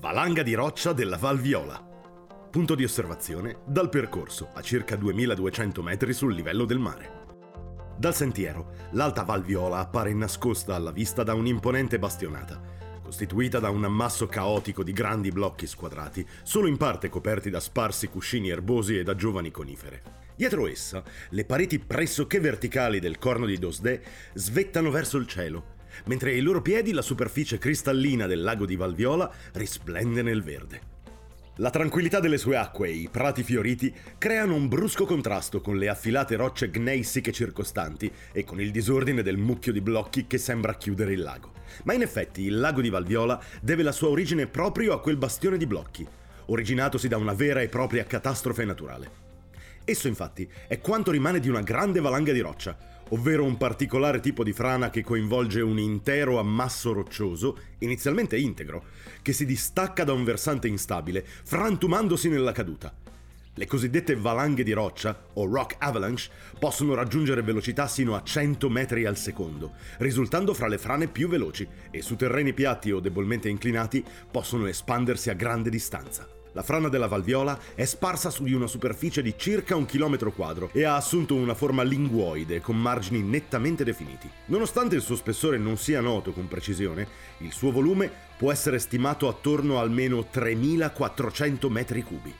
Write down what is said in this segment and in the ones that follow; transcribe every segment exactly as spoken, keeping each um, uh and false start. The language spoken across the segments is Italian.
Valanga di roccia della Val Viola. Punto di osservazione dal percorso a circa duemiladuecento metri sul livello del mare. Dal sentiero, l'alta Val Viola appare nascosta alla vista da un'imponente bastionata, costituita da un ammasso caotico di grandi blocchi squadrati, solo in parte coperti da sparsi cuscini erbosi e da giovani conifere. Dietro essa, le pareti pressoché verticali del Corno di Dosdè svettano verso il cielo, mentre ai loro piedi la superficie cristallina del lago di Val Viola risplende nel verde. La tranquillità delle sue acque e i prati fioriti creano un brusco contrasto con le affilate rocce gneissiche circostanti e con il disordine del mucchio di blocchi che sembra chiudere il lago. Ma in effetti il lago di Val Viola deve la sua origine proprio a quel bastione di blocchi, originatosi da una vera e propria catastrofe naturale. Esso infatti è quanto rimane di una grande valanga di roccia, ovvero un particolare tipo di frana che coinvolge un intero ammasso roccioso, inizialmente integro, che si distacca da un versante instabile, frantumandosi nella caduta. Le cosiddette valanghe di roccia, o rock avalanche, possono raggiungere velocità sino a cento metri al secondo, risultando fra le frane più veloci, e su terreni piatti o debolmente inclinati possono espandersi a grande distanza. La frana della Val Viola è sparsa su di una superficie di circa un chilometro quadro e ha assunto una forma linguoide con margini nettamente definiti. Nonostante il suo spessore non sia noto con precisione, il suo volume può essere stimato attorno a almeno tremilaquattrocento metri cubi.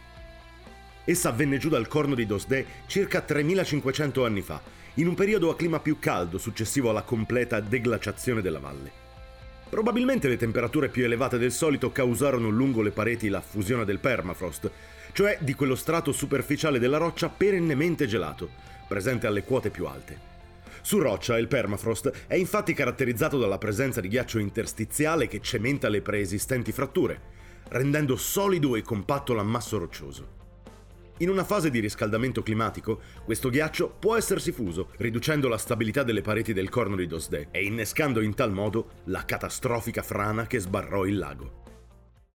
Essa venne giù dal Corno di Dosdè circa tremilacinquecento anni fa, in un periodo a clima più caldo successivo alla completa deglaciazione della valle. Probabilmente le temperature più elevate del solito causarono lungo le pareti la fusione del permafrost, cioè di quello strato superficiale della roccia perennemente gelato, presente alle quote più alte. Su roccia il permafrost è infatti caratterizzato dalla presenza di ghiaccio interstiziale che cementa le preesistenti fratture, rendendo solido e compatto l'ammasso roccioso. In una fase di riscaldamento climatico, questo ghiaccio può essersi fuso, riducendo la stabilità delle pareti del Corno di Dosdè e innescando in tal modo la catastrofica frana che sbarrò il lago.